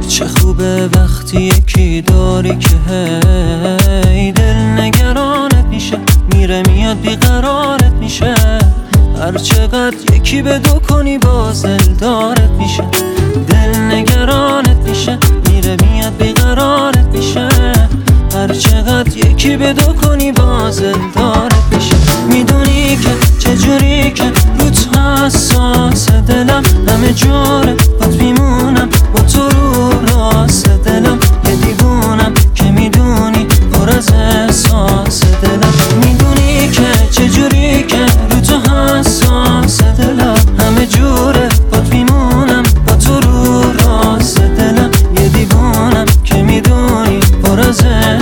چه خوبه وقتی یکی داری که هی دل نگرانت میشه، میره میاد بیقرارت میشه. هر چقدر یکی به دو کنی باز دلدارت میشه، دل نگرانت میشه، میره میاد بیقرارت میشه. هر چقدر یکی به دو کنی باز دلدارت میشه. میدونی که چجوری که روت حساس دلم، همه جوره بات میمونم با تو رو راست دلم. یه دیوونم که میدونی پر از احساس دلم. میدونی که چجوری که روت حساس دلم، همه جوره بات میمونم با تو رو راست دلم. یه دیوونم که میدونی پر از